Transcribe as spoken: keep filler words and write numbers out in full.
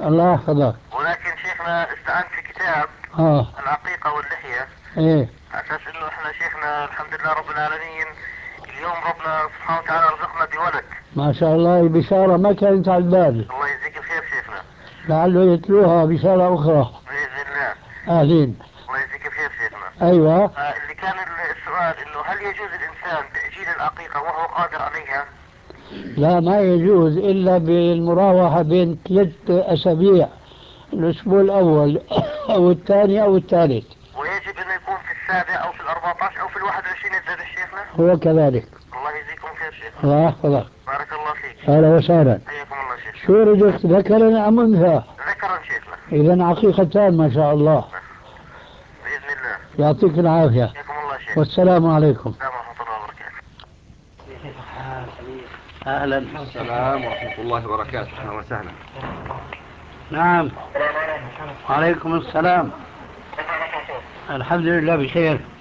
الله يحفظك. ولكن شيخنا استعنت في كتاب اه العقيقة واللحية، ايه على اساس انه احنا شيخنا الحمد لله رب العالمين اليوم ربنا سبحانه وتعالى رزقنا بولد. ما شاء الله، بشارة ما كانت على البال، الله يجزيك الخير شيخنا. لعله يتلوها بشارة أخرى. بإذن الله. أهلين. الله يجزيك الخير شيخنا. أيوة. آه، اللي كان السؤال انه هل يجوز الانسان تأجيل العقيقة وهو قادر عليها؟ لا، ما يجوز إلا بالمراوحة بين ثلاث أسابيع، الأسبوع الأول أو الثاني أو الثالث. ويجب انه يكون في السابع او في الاربعة عشر او في الواحد وعشرين يتذبح شيخنا؟ هو كذلك. الله يجزيكم خير شيخنا. الله يحفظك. بارك الله فيك. أهلا وسهلا. حياكم الله شيخ. شو رزقت، ذكر أم أنثى؟ ذكرا شيخنا. إذا عقيقتان ما شاء الله. بإذن الله. يعطيك العافية. حياكم الله شيخ. والسلام عليكم. السلام ورحمة الله وبركاته. أهلا. السلام ورحمة الله وبركاته. أهلا وسهلا. نعم. وعليكم السلام. الحمد لله بخير.